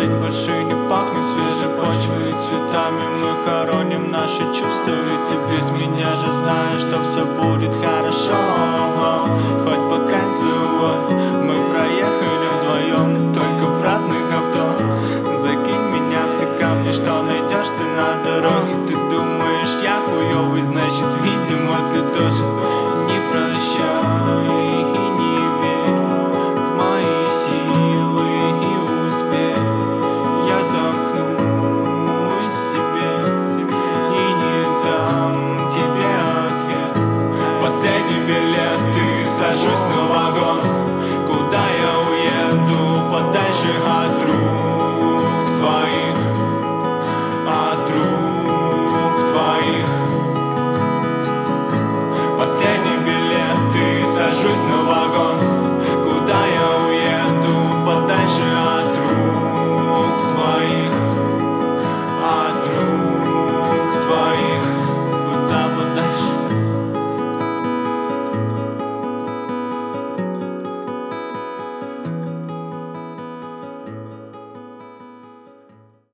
жить больше не пахнет свежей почвой и цветами. Мы хороним наши чувства, ведь ты без меня же знаешь, что все будет хорошо. Хоть по кольцевой мы проехали вдвоем, только в разных авто. Закинь меня все камни, что найдешь ты на дороге. Ты думаешь, я хуёвый, значит, видимо, ты тоже. Не прощай и не верь в мои силы и успех. Я замкнусь в себе и не дам тебе ответ. Последний билет и сажусь на вагон. Куда я уеду подальше от рук твоих, от рук твоих. Последний билет и сажусь на вагон.